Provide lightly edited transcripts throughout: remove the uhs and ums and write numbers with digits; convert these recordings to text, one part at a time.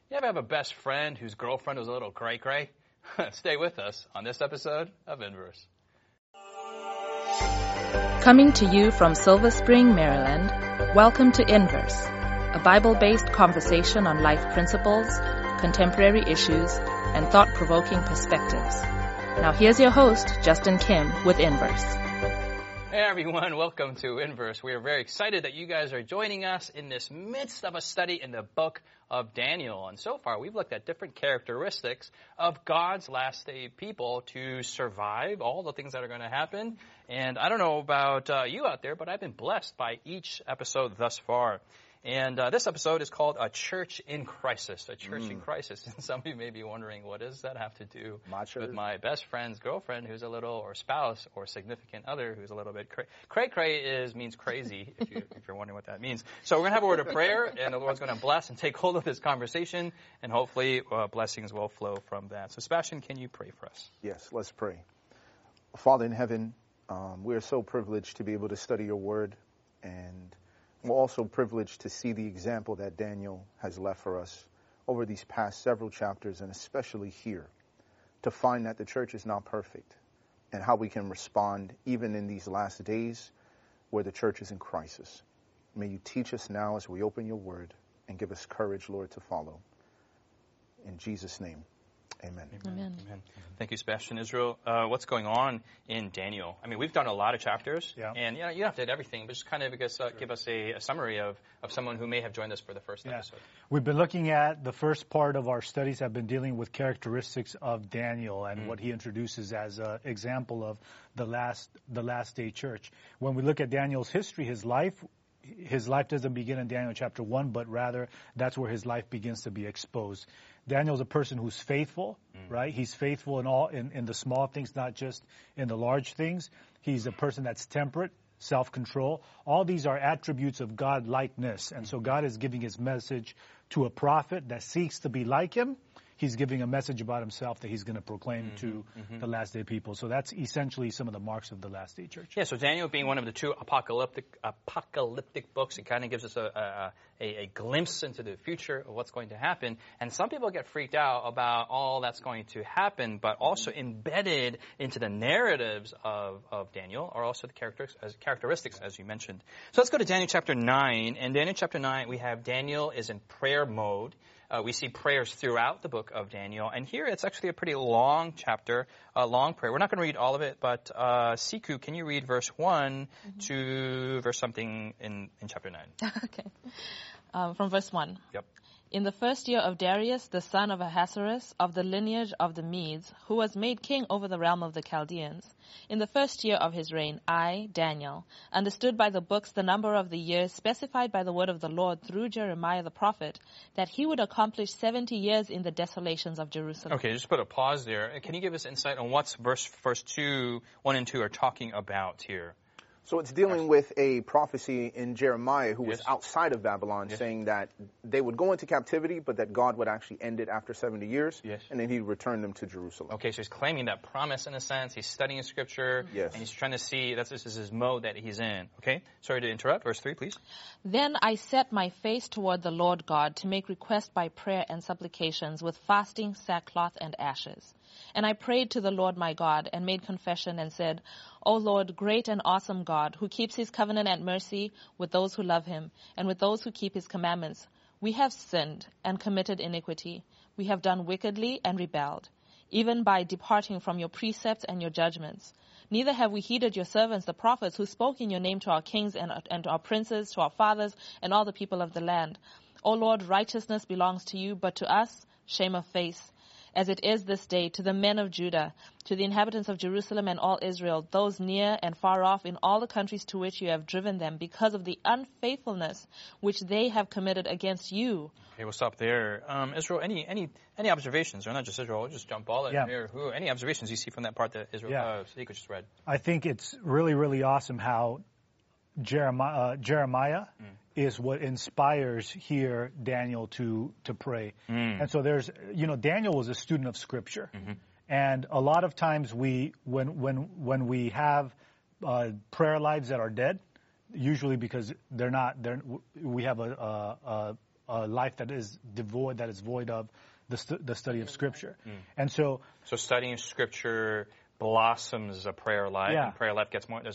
You ever have a best friend whose girlfriend was a little cray-cray? Stay with us on this episode of Inverse. Coming to you from Silver Spring, Maryland, welcome to Inverse, a Bible-based conversation on life principles, contemporary issues, and thought-provoking perspectives. Now here's your host, Justin Kim, with Inverse. Hey everyone, welcome to Inverse. We are very excited that you guys are joining us in this midst of a study in the book of Daniel. And so far, we've looked at different characteristics of God's last day people to survive all the things that are going to happen. And I don't know about you out there, but I've been blessed by each episode thus far. And this episode is called A Church in Crisis. A Church in Crisis. And some of you may be wondering, what does that have to do with my best friend's girlfriend who's a little, or spouse, or significant other who's a little bit cray-cray means crazy, if you're wondering what that means. So we're going to have a word of prayer, and the Lord's going to bless and take hold of this conversation, and hopefully blessings will flow from that. So Sebastian, can you pray for us? Yes, let's pray. Father in heaven, we are so privileged to be able to study your word, and we're also privileged to see the example that Daniel has left for us over these past several chapters, and especially here, to find that the church is not perfect and how we can respond even in these last days where the church is in crisis. May you teach us now as we open your word and give us courage, Lord, to follow. In Jesus' name, amen. Amen. Amen. Thank you, Sebastian. Israel, what's going on in Daniel? I mean, we've done a lot of chapters, and you don't have to do everything, but just kind of give us a summary of someone who may have joined us for the first episode. We've been looking at the first part of our studies have been dealing with characteristics of Daniel and what he introduces as an example of the last day church. When we look at Daniel's history, his life doesn't begin in Daniel chapter 1, but rather that's where his life begins to be exposed. Daniel's a person who's faithful, right? He's faithful in the small things, not just in the large things. He's a person that's temperate, self-control. All these are attributes of God-likeness. And so God is giving his message to a prophet that seeks to be like him. He's giving a message about himself that he's going to proclaim to the last day people. So that's essentially some of the marks of the last day church. Yeah, so Daniel being one of the two apocalyptic books, it kind of gives us a glimpse into the future of what's going to happen. And some people get freaked out about all that's going to happen, but also embedded into the narratives of Daniel are also the characteristics, as you mentioned. So let's go to Daniel chapter 9. And Daniel chapter 9, we have Daniel is in prayer mode. We see prayers throughout the book of Daniel. And here it's actually a pretty long chapter, a long prayer. We're not going to read all of it, but Siku, can you read verse 1 to verse something in chapter 9? Okay. From verse 1. Yep. In the first year of Darius, the son of Ahasuerus, of the lineage of the Medes, who was made king over the realm of the Chaldeans, in the first year of his reign, I, Daniel, understood by the books the number of the years specified by the word of the Lord through Jeremiah the prophet, that he would accomplish 70 years in the desolations of Jerusalem. Okay, just put a pause there. Can you give us insight on what's verse 1 and 2 are talking about here? So it's dealing with a prophecy in Jeremiah who was outside of Babylon, saying that they would go into captivity, but that God would actually end it after 70 years, and then he'd return them to Jerusalem. Okay, so he's claiming that promise in a sense. He's studying Scripture, and he's trying to see, this is his mode that he's in. Okay, sorry to interrupt. Verse 3, please. Then I set my face toward the Lord God to make request by prayer and supplications with fasting, sackcloth, and ashes. And I prayed to the Lord my God and made confession and said, O Lord, great and awesome God, who keeps his covenant and mercy with those who love him and with those who keep his commandments, we have sinned and committed iniquity. We have done wickedly and rebelled, even by departing from your precepts and your judgments. Neither have we heeded your servants, the prophets, who spoke in your name to our kings and to our princes, to our fathers, and all the people of the land. O Lord, righteousness belongs to you, but to us, shame of face. As it is this day, to the men of Judah, to the inhabitants of Jerusalem and all Israel, those near and far off in all the countries to which you have driven them, because of the unfaithfulness which they have committed against you. Okay, we'll stop there. Israel, any observations, or not just Israel, we'll just jump all in here. Any observations you see from that part that Israel just read? I think it's really, really awesome how Jeremiah is what inspires here Daniel to pray. And so Daniel was a student of Scripture. And a lot of times when we have prayer lives that are dead, usually because we have a a life that is void of the study of Scripture. And so studying Scripture blossoms a prayer life, and prayer life gets more. This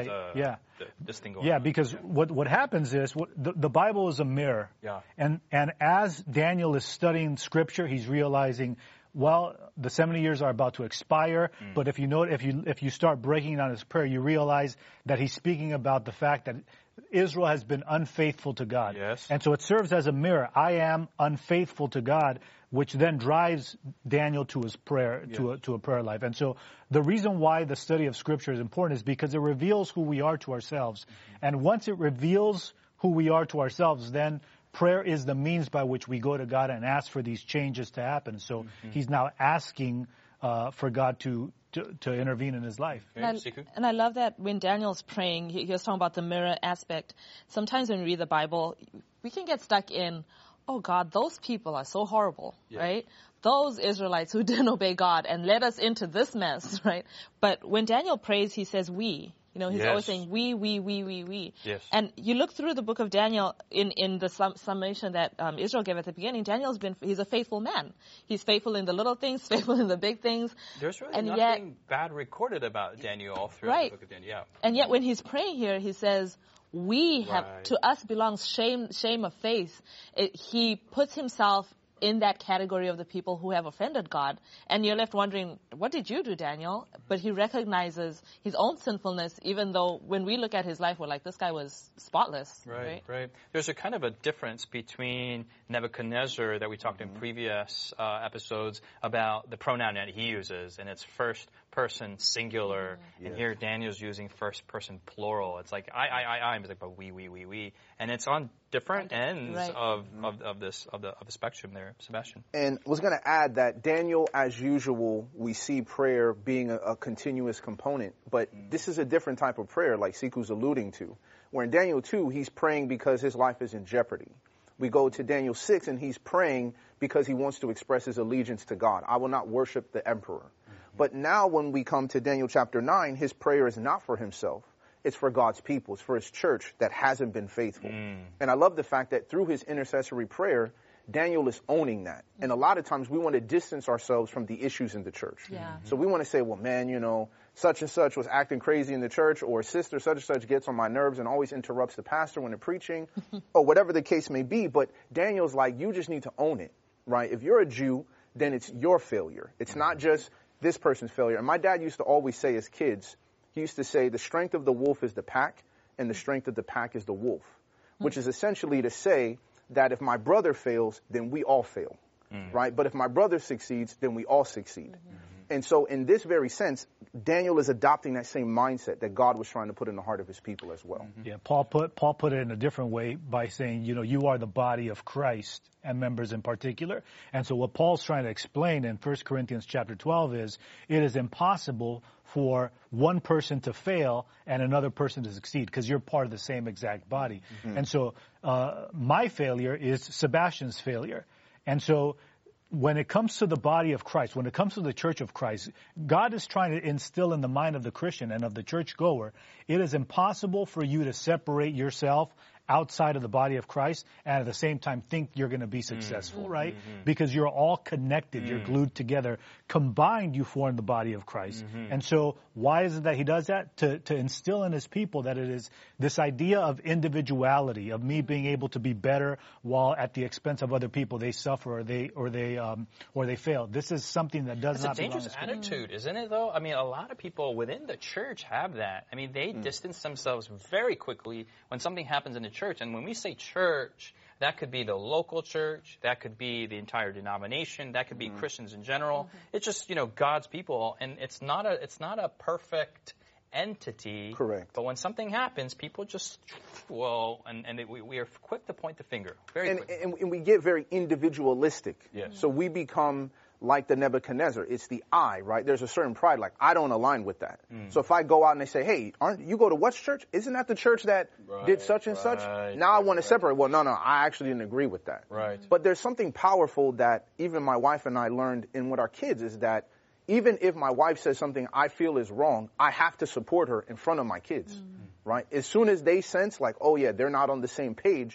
thing going on. Because what happens is the Bible is a mirror. Yeah. And as Daniel is studying Scripture, he's realizing, well, the 70 years are about to expire, but if you start breaking down his prayer, you realize that he's speaking about the fact that Israel has been unfaithful to God. Yes. And so it serves as a mirror. I am unfaithful to God, which then drives Daniel to his prayer, to a prayer life. And so the reason why the study of Scripture is important is because it reveals who we are to ourselves. And once it reveals who we are to ourselves, then prayer is the means by which we go to God and ask for these changes to happen. So he's now asking for God to intervene in his life. And I love that when Daniel's praying, he was talking about the mirror aspect. Sometimes when we read the Bible, we can get stuck in, oh God, those people are so horrible, right? Those Israelites who didn't obey God and led us into this mess, right? But when Daniel prays, he says we. You know, he's always saying we. Yes. And you look through the book of Daniel in the summation that Israel gave at the beginning. He's a faithful man. He's faithful in the little things, faithful in the big things. There's really nothing bad recorded about Daniel all throughout the book of Daniel. Yeah. And yet when he's praying here, he says, we have, to us belongs shame of faith. He puts himself in that category of the people who have offended God. And you're left wondering, what did you do, Daniel? But he recognizes his own sinfulness, even though when we look at his life, we're like, this guy was spotless. Right. There's a kind of a difference between Nebuchadnezzar that we talked in previous episodes about the pronoun that he uses, and it's first person singular, and here Daniel's using first person plural. It's like I. It's like, but we. And it's on different ends of the spectrum there, Sebastian. And was going to add that Daniel, as usual, we see prayer being a continuous component, but this is a different type of prayer, like Siku's alluding to, where in Daniel 2, he's praying because his life is in jeopardy. We go to Daniel 6, and he's praying because he wants to express his allegiance to God. I will not worship the emperor. But now when we come to Daniel chapter 9, his prayer is not for himself. It's for God's people. It's for his church that hasn't been faithful. And I love the fact that through his intercessory prayer, Daniel is owning that. And a lot of times we want to distance ourselves from the issues in the church. So we want to say, well, man, you know, such and such was acting crazy in the church, or sister such and such gets on my nerves and always interrupts the pastor when they're preaching, or whatever the case may be. But Daniel's like, you just need to own it, right? If you're a Jew, then it's your failure. It's not just this person's failure. And my dad used to always say as kids, he used to say, the strength of the wolf is the pack, and the strength of the pack is the wolf, which is essentially to say that if my brother fails, then we all fail, right? But if my brother succeeds, then we all succeed. And so in this very sense, Daniel is adopting that same mindset that God was trying to put in the heart of his people as well. Yeah, Paul put it in a different way by saying, you know, you are the body of Christ, and members in particular. And so what Paul's trying to explain in 1 Corinthians chapter 12 is, it is impossible for one person to fail and another person to succeed, because you're part of the same exact body. And so my failure is Sebastian's failure. And so when it comes to the body of Christ, when it comes to the church of Christ, God is trying to instill in the mind of the Christian and of the churchgoer, it is impossible for you to separate yourself outside of the body of Christ and at the same time think you're going to be successful, right? Because you're all connected, you're glued together. Combined, you form the body of Christ. And so why is it that he does that? To instill in his people that it is this idea of individuality, of me being able to be better while at the expense of other people they suffer or they fail. This is something that does not belong. It's a dangerous attitude, isn't it, though? I mean, a lot of people within the church have that. I mean, they distance themselves very quickly when something happens in the church. And when we say church, that could be the local church, that could be the entire denomination, that could be Christians in general. It's just, you know, God's people, and it's not a perfect entity. Correct. But when something happens, people just, we are quick to point the finger. Very quick. And we get very individualistic. Yes. So we become like the Nebuchadnezzar. It's the I, right? There's a certain pride, like, I don't align with that. So if I go out and they say, hey, aren't you go to what church? Isn't that the church that did such and such? Now I want to separate. Well, no, I actually didn't agree with that. Right. But there's something powerful that even my wife and I learned in with our kids is that even if my wife says something I feel is wrong, I have to support her in front of my kids, right? As soon as they sense like, oh yeah, they're not on the same page,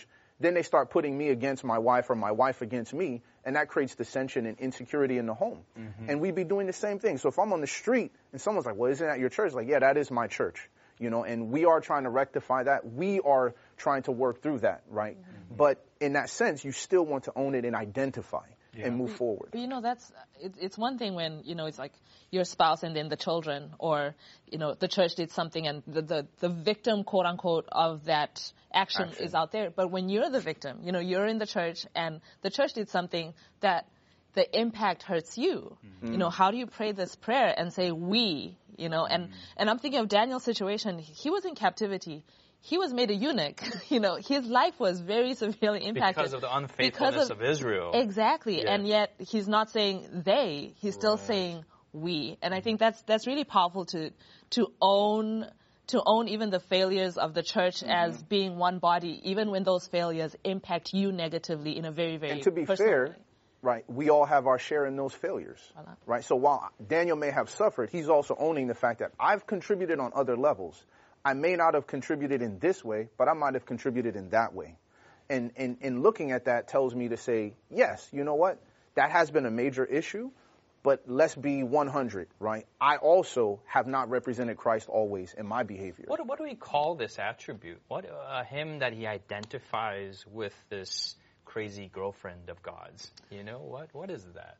then they start putting me against my wife or my wife against me, and that creates dissension and insecurity in the home. And we be doing the same thing. So if I'm on the street and someone's like, well, isn't that your church? Like, yeah, that is my church. You know, and we are trying to rectify that. We are trying to work through that, right? But in that sense, you still want to own it and identify and move forward. You know, it's one thing when, you know, it's like your spouse and then the children, or, you know, the church did something and the victim, quote unquote, of that action is out there. But when you're the victim, you know, you're in the church and the church did something that the impact hurts you. You know, how do you pray this prayer and say we, you know, and I'm thinking of Daniel's situation. He was in captivity. He was made a eunuch. You know, his life was very severely impacted. Because of the unfaithfulness of Israel. Exactly. Yeah. And yet he's not saying they, he's still saying we. And I think that's really powerful to own even the failures of the church as being one body, even when those failures impact you negatively in a very, very And to be personal fair, way. right, we all have our share in those failures, right? So while Daniel may have suffered, he's also owning the fact that I've contributed on other levels. I may not have contributed in this way, but I might have contributed in that way. And looking at that tells me to say, yes, you know what? That has been a major issue, but let's be 100, right? I also have not represented Christ always in my behavior. What do we call this attribute? What him that he identifies with this crazy girlfriend of God's? You know, what is that?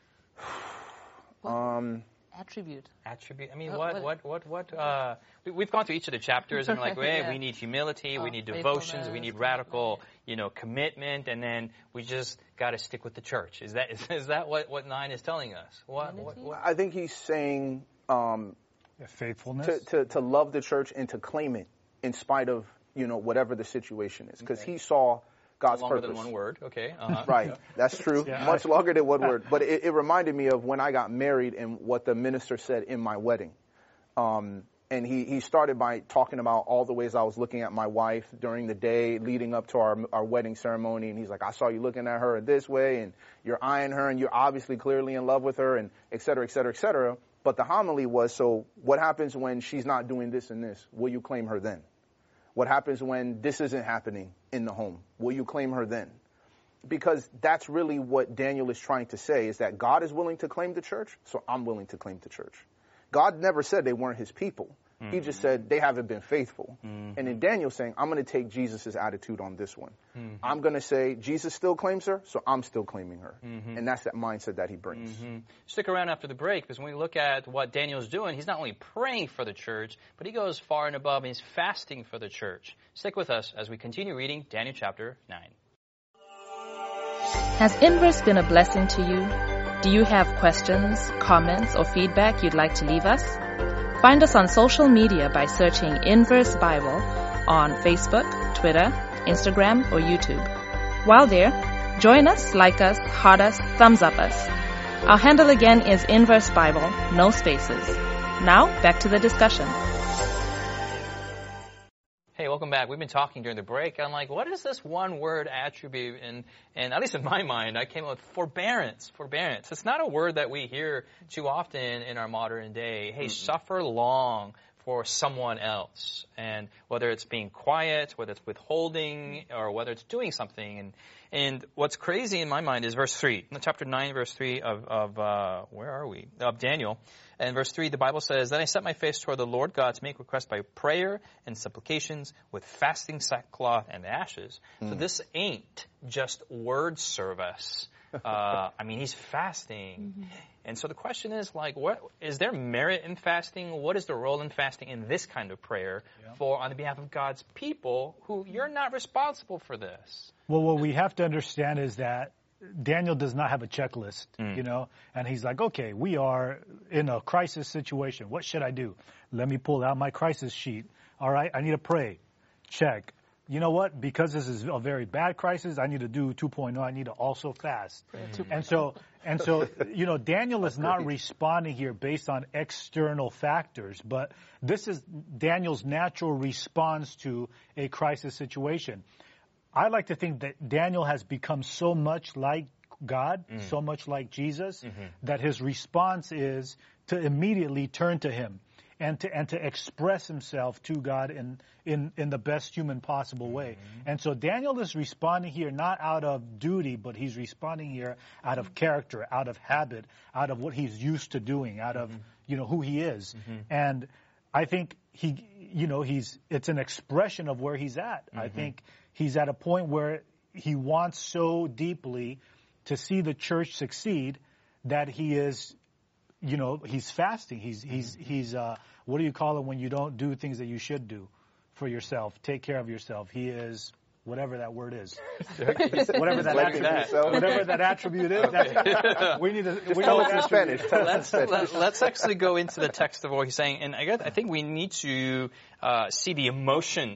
Attribute. I mean, we've gone through each of the chapters and like, hey, we need humility, we need devotions, we need radical, you know, commitment, and then we just got to stick with the church. Is that what 9 is telling us? What? I think he's saying faithfulness to love the church and to claim it in spite of, you know, whatever the situation is, because he saw God's longer purpose. than one word, okay. Right, that's true. Much longer than one word. But it reminded me of when I got married and what the minister said in my wedding. And he started by talking about all the ways I was looking at my wife during the day leading up to our wedding ceremony. And he's like, I saw you looking at her this way, and you're eyeing her, and you're obviously clearly in love with her, and et cetera, et cetera, et cetera. But the homily was, so what happens when she's not doing this and this? Will you claim her then? What happens when this isn't happening in the home? Will you claim her then? Because that's really what Daniel is trying to say, is that God is willing to claim the church, so I'm willing to claim the church. God never said they weren't his people. He just said they haven't been faithful. And in Daniel saying, I'm going to take Jesus' attitude on this one. I'm going to say Jesus still claims her, so I'm still claiming her. And that's that mindset that he brings. Stick around after the break, because when we look at what Daniel's doing, he's not only praying for the church, but he goes far and above, and he's fasting for the church. Stick with us as we continue reading Daniel chapter 9. Has Inverse been a blessing to you? Do you have questions, comments, or feedback you'd like to leave us? Find us on social media by searching Inverse Bible on Facebook, Twitter, Instagram, or YouTube. While there, join us, like us, heart us, thumbs up us. Our handle again is Inverse Bible, no spaces. Now, back to the discussion. Hey, welcome back. We've been talking during the break. I'm like, what is this one word attribute? And at least in my mind, I came up with forbearance. Forbearance. It's not a word that we hear too often in our modern day. Hey, suffer long for someone else. And whether it's being quiet, whether it's withholding, or whether it's doing something. And what's crazy in my mind is verse 3. Chapter 9, verse 3 of where are we? Of Daniel. And verse 3, the Bible says, Then I set my face toward the Lord God to make request by prayer and supplications with fasting, sackcloth, and ashes. So this ain't just word service. I mean, he's fasting. And so the question is, like, what is there merit in fasting? What is the role in fasting in this kind of prayer on the behalf of God's people who you're not responsible for this? Well, what we have to understand is that Daniel does not have a checklist, you know, and he's like, okay, we are in a crisis situation. What should I do? Let me pull out my crisis sheet. All right, I need to pray. Check. You know what? Because this is a very bad crisis, I need to do 2.0. I need to also fast. And so, you know, Daniel is not responding here based on external factors, but this is Daniel's natural response to a crisis situation. I like to think that Daniel has become so much like God, so much like Jesus, that his response is to immediately turn to him. and to express himself to God in the best human possible way. And so Daniel is responding here not out of duty, but he's responding here out of character, out of habit, out of what he's used to doing, out of who he is. And I think it's an expression of where he's at. I think he's at a point where he wants so deeply to see the church succeed that he is, he's fasting. He's what do you call it when you don't do things that you should do for yourself? Take care of yourself. He is whatever that word is. Whatever that attribute is. We need to. We know in Spanish. Let's actually go into the text of what he's saying, and I think we need to see the emotion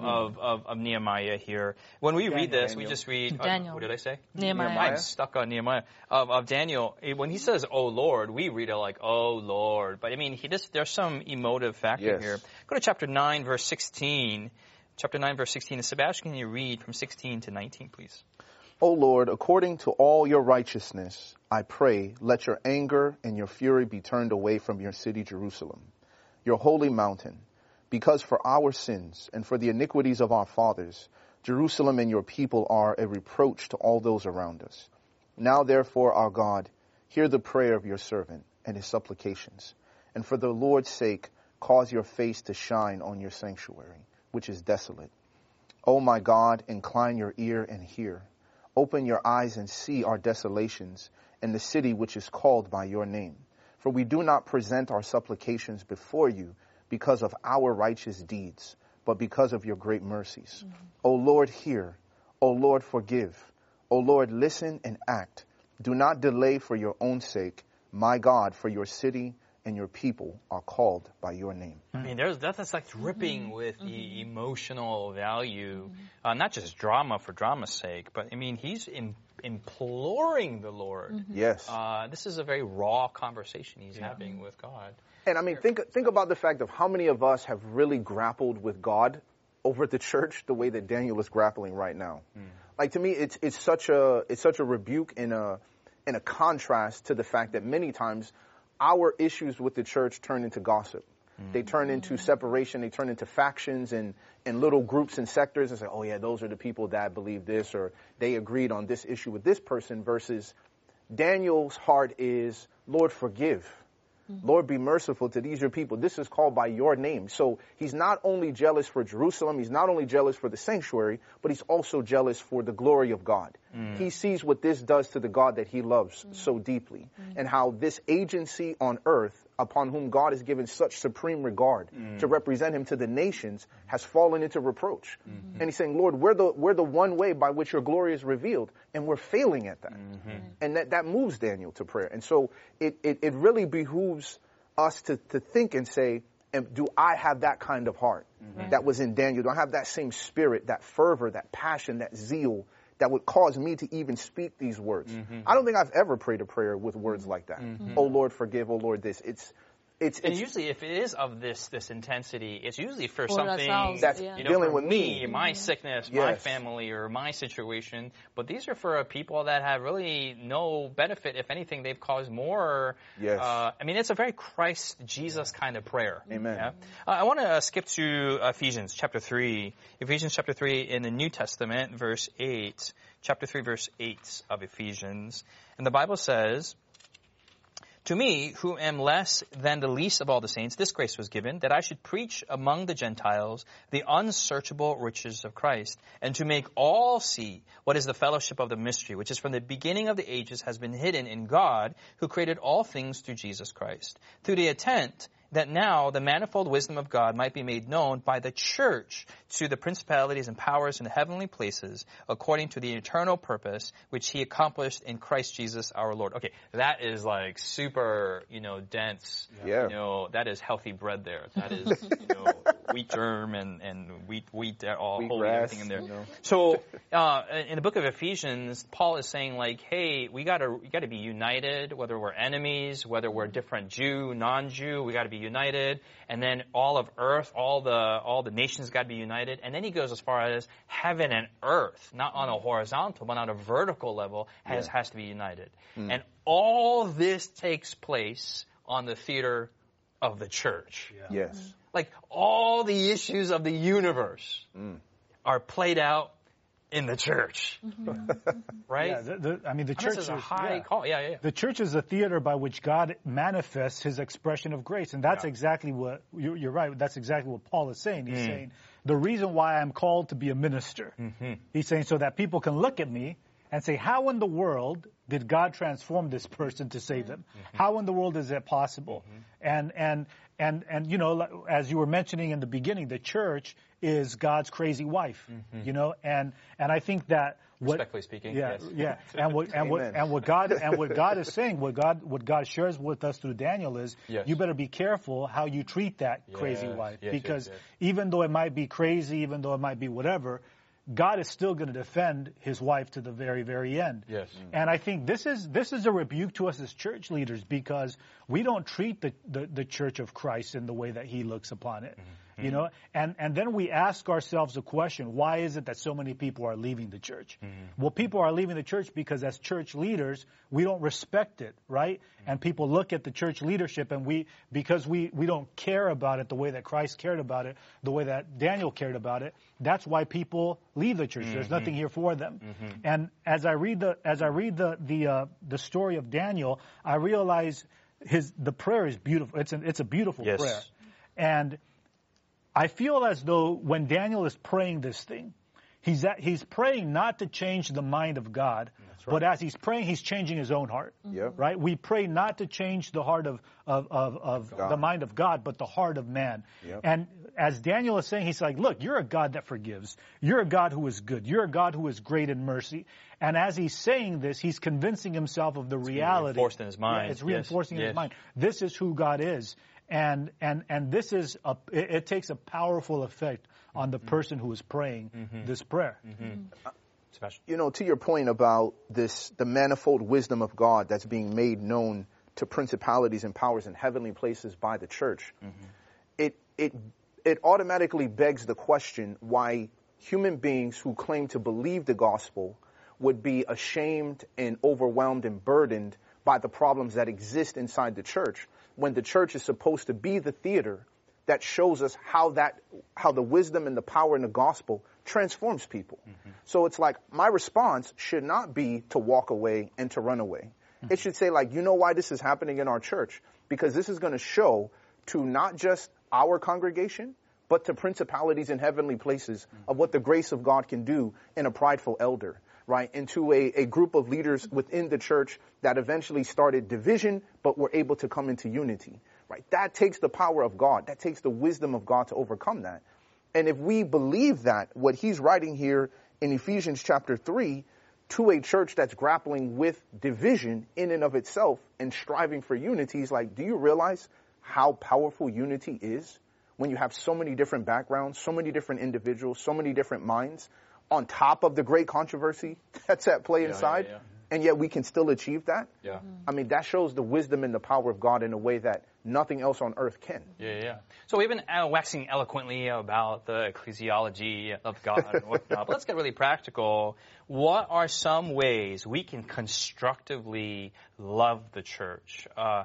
of Nehemiah here. When we read this, we just read Daniel. What did I say? Nehemiah. I'm stuck on Nehemiah of Daniel. When he says "Oh Lord," we read it like "Oh Lord," but I mean there's some emotive factor here. Go to chapter 9, verse 16. Chapter 9, verse 16. And Sebastian, can you read from 16 to 19, please? O Lord, according to all your righteousness, I pray, let your anger and your fury be turned away from your city, Jerusalem, your holy mountain, because for our sins and for the iniquities of our fathers, Jerusalem and your people are a reproach to all those around us. Now, therefore, our God, hear the prayer of your servant and his supplications, and for the Lord's sake, cause your face to shine on your sanctuary, which is desolate. O my God, incline your ear and hear. Open your eyes and see our desolations in the city which is called by your name. For we do not present our supplications before you because of our righteous deeds, but because of your great mercies. O Lord, hear. O Lord, forgive. O Lord, listen and act. Do not delay for your own sake, my God, for your city and your people are called by your name. I mean, that's like dripping with the emotional value, not just drama for drama's sake, but I mean, he's imploring the Lord. Yes. This is a very raw conversation he's having with God. And I mean, think about the fact of how many of us have really grappled with God over the church the way that Daniel is grappling right now. Like, to me, it's such a rebuke and a contrast to the fact that many times our issues with the church turn into gossip. They turn into separation. They turn into factions and little groups and sectors and say, oh, yeah, those are the people that believe this, or they agreed on this issue with this person, versus Daniel's heart is, Lord, forgive. Lord, be merciful to these your people. This is called by your name. So he's not only jealous for Jerusalem, he's not only jealous for the sanctuary, but he's also jealous for the glory of God. He sees what this does to the God that he loves so deeply, and how this agency on earth, upon whom God has given such supreme regard to represent him to the nations, has fallen into reproach. And he's saying, Lord, we're the one way by which your glory is revealed, and we're failing at that. And that moves Daniel to prayer. And so it really behooves us to think and say, do I have that kind of heart that was in Daniel? Do I have that same spirit, that fervor, that passion, that zeal that would cause me to even speak these words? I don't think I've ever prayed a prayer with words like that. Oh Lord, forgive. Oh Lord, this. And usually, if it is of this intensity, it's usually for something that's dealing with me, my sickness, my family, or my situation. But these are for people that have really no benefit. If anything, they've caused more. I mean, it's a very Christ Jesus kind of prayer. Amen. Yeah? I want to skip to Ephesians chapter 3. Ephesians chapter 3 in the New Testament, verse 8. Chapter 3, verse 8 of Ephesians. And the Bible says, to me, who am less than the least of all the saints, this grace was given, that I should preach among the Gentiles the unsearchable riches of Christ, and to make all see what is the fellowship of the mystery, which is from the beginning of the ages has been hidden in God, who created all things through Jesus Christ, through the intent that now the manifold wisdom of God might be made known by the church to the principalities and powers in the heavenly places, according to the eternal purpose which he accomplished in Christ Jesus our Lord. Okay, that is like super, dense. Yeah. That is healthy bread there. That is, wheat germ and wheat all holy, everything in there. So, in the book of Ephesians, Paul is saying like, hey, we gotta be united, whether we're enemies, whether we're different Jew, non-Jew, we gotta be united, and then all of earth, all the nations got to be united. And then he goes as far as heaven and earth, not on a horizontal, but on a vertical level, has to be united. And all this takes place on the theater of the church. Yeah. Yes. Like all the issues of the universe are played out in the church. Right? Yeah, the church This is a high call. Yeah. The church is a theater by which God manifests his expression of grace. And that's exactly what, you're right, that's exactly what Paul is saying. He's saying, the reason why I'm called to be a minister, he's saying, so that people can look at me and say, how in the world did God transform this person to save them? How in the world is that possible? And you know, as you were mentioning in the beginning, the church is God's crazy wife, you know, and I think that Respectfully speaking, yes. and what God is saying, what God shares with us through Daniel is, you better be careful how you treat that crazy wife, because even though it might be crazy, even though it might be whatever, God is still going to defend his wife to the very, very end. Yes. And I think this is a rebuke to us as church leaders, because we don't treat the church of Christ in the way that he looks upon it. You know, and then we ask ourselves a question, why is it that so many people are leaving the church? Well, people are leaving the church because as church leaders, we don't respect it, right? And people look at the church leadership, and because we don't care about it the way that Christ cared about it, the way that Daniel cared about it, that's why people leave the church. There's nothing here for them. And as I read the story of Daniel, I realize the prayer is beautiful. It's a beautiful prayer. And I feel as though when Daniel is praying this thing, he's praying not to change the mind of God, but as he's praying, he's changing his own heart. Right? We pray not to change the heart of the mind of God, but the heart of man. And as Daniel is saying, he's like, look, you're a God that forgives. You're a God who is good. You're a God who is great in mercy. And as he's saying this, he's convincing himself of the reality. Reinforced in his mind. Yeah, it's reinforcing in his mind. This is who God is. And this is it takes a powerful effect on the person who is praying this prayer. You know, to your point about the manifold wisdom of God that's being made known to principalities and powers in heavenly places by the church, it automatically begs the question why human beings who claim to believe the gospel would be ashamed and overwhelmed and burdened by the problems that exist inside the church, when the church is supposed to be the theater that shows us how the wisdom and the power in the gospel transforms people. So it's like, my response should not be to walk away and to run away. It should say, like, you know why this is happening in our church? Because this is going to show to not just our congregation, but to principalities in heavenly places of what the grace of God can do in a prideful elder. Right, into a group of leaders within the church that eventually started division, but were able to come into unity. Right, that takes the power of God. That takes the wisdom of God to overcome that. And if we believe that, what he's writing here in Ephesians chapter 3, to a church that's grappling with division in and of itself and striving for unity, is like, do you realize how powerful unity is when you have so many different backgrounds, so many different individuals, so many different minds, on top of the great controversy that's at play inside, and yet we can still achieve that? I mean, that shows the wisdom and the power of God in a way that nothing else on earth can. So we've been waxing eloquently about the ecclesiology of God and whatnot, but let's get really practical. What are some ways we can constructively love the church?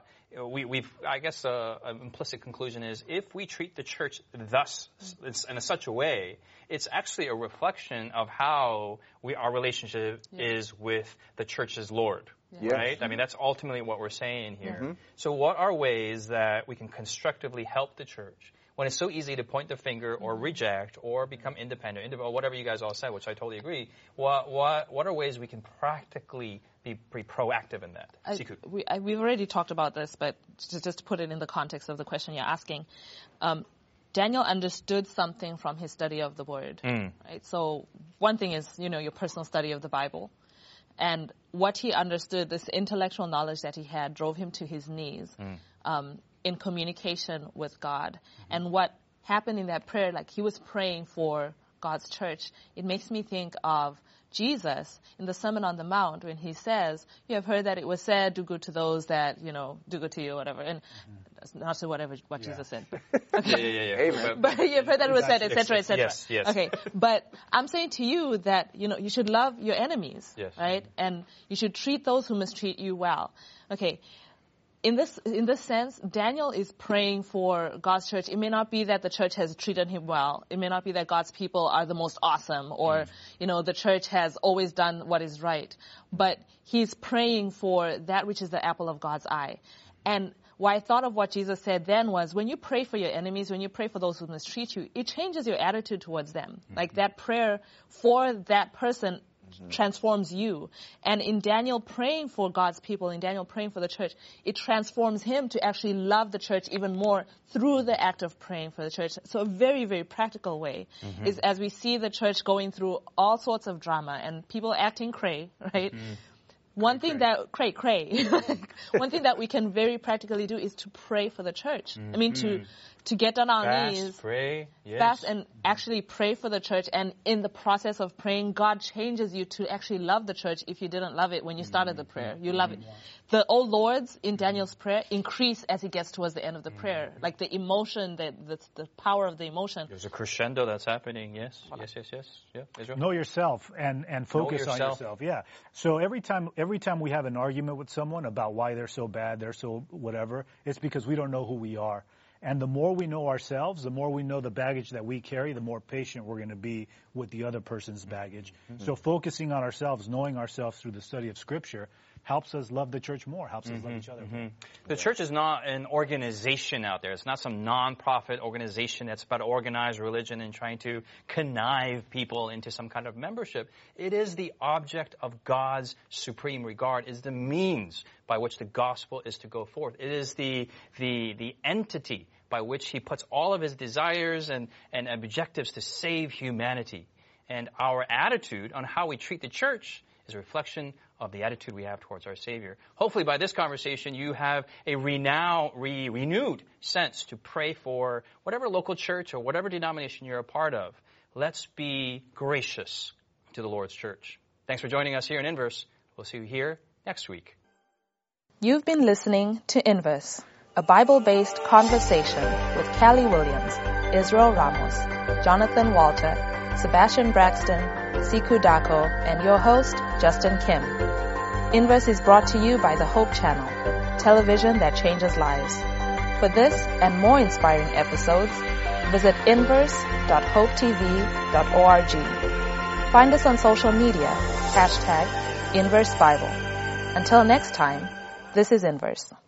I guess an implicit conclusion is, if we treat the church thus, in such a way, it's actually a reflection of how our relationship is with the church's Lord. Right? I mean, that's ultimately what we're saying here. So what are ways that we can constructively help the church when it's so easy to point the finger or reject or become independent, or whatever you guys all said, which I totally agree? What are ways we can practically be proactive in that? We've already talked about this, but just to put it in the context of the question you're asking, Daniel understood something from his study of the Word. Right? So one thing is, your personal study of the Bible. And what he understood, this intellectual knowledge that he had, drove him to his knees in communication with God. And what happened in that prayer, like he was praying for God's church, it makes me think of Jesus in the Sermon on the Mount when he says, you have heard that it was said, do good to those that, do good to you, whatever. And not to what Jesus said. Okay. But you've heard that it was said, etc., etc. Yes. Okay. But I'm saying to you that, you should love your enemies, right? And you should treat those who mistreat you well. Okay. in this sense, Daniel is praying for God's church. It may not be that the church has treated him well. It may not be that God's people are the most awesome, or the church has always done what is right. But he's praying for that which is the apple of God's eye. And why I thought of what Jesus said then was, when you pray for your enemies, when you pray for those who mistreat you, it changes your attitude towards them. Like that prayer for that person transforms you. And in Daniel praying for God's people, in Daniel praying for the church, it transforms him to actually love the church even more through the act of praying for the church. So a very, very practical way is, as we see the church going through all sorts of drama and people acting cray, right? One thing that one thing that we can very practically do is to pray for the church. I mean, to get on our knees, pray, yes. fast, and actually pray for the church. And in the process of praying, God changes you to actually love the church. If you didn't love it when you started the prayer, you love it. The "Oh Lords" in Daniel's prayer increase as he gets towards the end of the prayer, like the emotion, the power of the emotion. There's a crescendo that's happening. Yes. Yeah, Israel? Know yourself and focus on yourself. Yeah. So every time we have an argument with someone about why they're so bad, they're so whatever, it's because we don't know who we are. And the more we know ourselves, the more we know the baggage that we carry, the more patient we're going to be with the other person's baggage. So focusing on ourselves, knowing ourselves through the study of Scripture, helps us love the church more, helps us love each other more. The church is not an organization out there. It's not some non-profit organization that's about organized religion and trying to connive people into some kind of membership. It is the object of God's supreme regard. It is the means by which the gospel is to go forth. It is the entity by which he puts all of his desires and objectives to save humanity. And our attitude on how we treat the church is a reflection of the attitude we have towards our Savior. Hopefully by this conversation you have a renewed sense to pray for whatever local church or whatever denomination you're a part of. Let's be gracious to the Lord's church. Thanks for joining us here in Inverse. We'll see you here next week. You've been listening to Inverse, a Bible-based conversation with Callie Williams, Israel Ramos, Jonathan Walter, Sebastian Braxton, Siku Dako, and your host, Justin Kim. Inverse is brought to you by the Hope Channel, television that changes lives. For this and more inspiring episodes, visit inverse.hopetv.org. Find us on social media, #InverseBible. Until next time, this is Inverse.